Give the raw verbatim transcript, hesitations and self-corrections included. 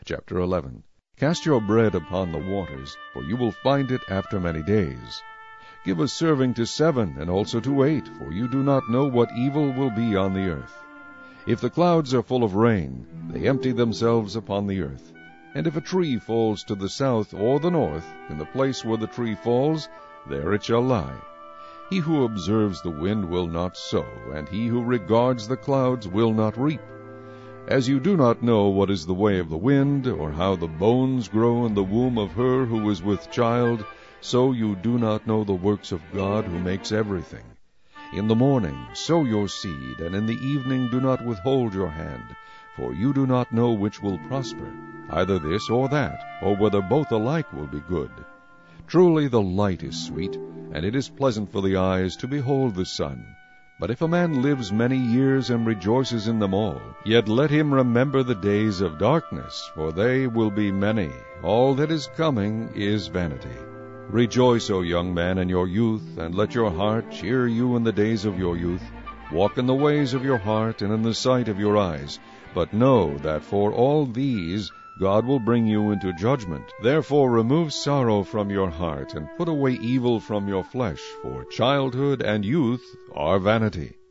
Chapter eleven. Cast your bread upon the waters, for you will find it after many days. Give a serving to seven, and also to eight, for you do not know what evil will be on the earth. If the clouds are full of rain, they empty themselves upon the earth. And if a tree falls to the south or the north, in the place where the tree falls, there it shall lie. He who observes the wind will not sow, and he who regards the clouds will not reap. As you do not know what is the way of the wind, or how the bones grow in the womb of her who is with child, so you do not know the works of God who makes everything. In the morning sow your seed, and in the evening do not withhold your hand, for you do not know which will prosper, either this or that, or whether both alike will be good. Truly the light is sweet, and it is pleasant for the eyes to behold the sun. But if a man lives many years and rejoices in them all, yet let him remember the days of darkness, for they will be many. All that is coming is vanity. Rejoice, O young man, in your youth, and let your heart cheer you in the days of your youth. Walk in the ways of your heart and in the sight of your eyes. But know that for all these God will bring you into judgment. Therefore remove sorrow from your heart, and put away evil from your flesh, for childhood and youth are vanity.